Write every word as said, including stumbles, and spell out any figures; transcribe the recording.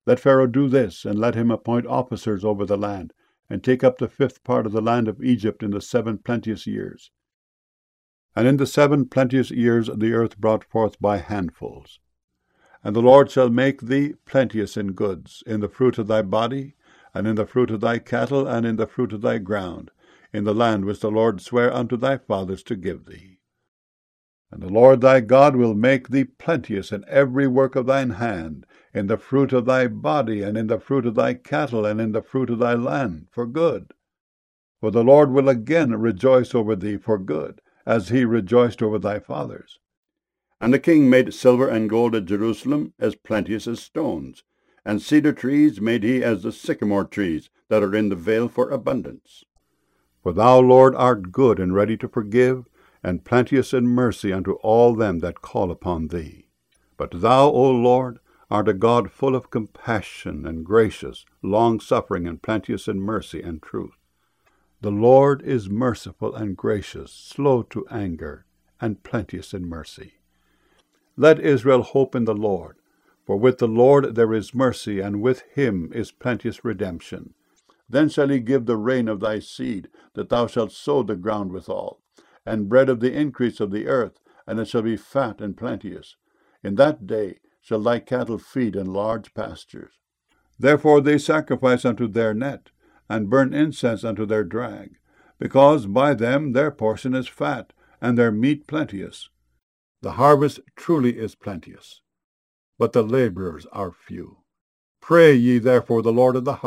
Let Pharaoh do this, and let him appoint officers over the land, and take up the fifth part of the land of Egypt in the seven plenteous years. And in the seven plenteous years the earth brought forth by handfuls. And the Lord shall make thee plenteous in goods, in the fruit of thy body, and in the fruit of thy cattle, and in the fruit of thy ground, in the land which the Lord sware unto thy fathers to give thee. And the Lord thy God will make thee plenteous in every work of thine hand, in the fruit of thy body, and in the fruit of thy cattle, and in the fruit of thy land, for good. For the Lord will again rejoice over thee for good, as he rejoiced over thy fathers. And the king made silver and gold at Jerusalem as plenteous as stones, and cedar trees made he as the sycamore trees that are in the vale for abundance. For thou, Lord, art good and ready to forgive, and plenteous in mercy unto all them that call upon thee. But thou, O Lord, art a God full of compassion and gracious, long-suffering, and plenteous in mercy and truth. The Lord is merciful and gracious, slow to anger, and plenteous in mercy. Let Israel hope in the Lord, for with the Lord there is mercy, and with him is plenteous redemption. Then shall he give the rain of thy seed, that thou shalt sow the ground withal, and bread of the increase of the earth, and it shall be fat and plenteous. In that day shall thy cattle feed in large pastures. Therefore they sacrifice unto their net, and burn incense unto their drag, because by them their portion is fat, and their meat plenteous. The harvest truly is plenteous, but the laborers are few. Pray ye therefore the Lord of the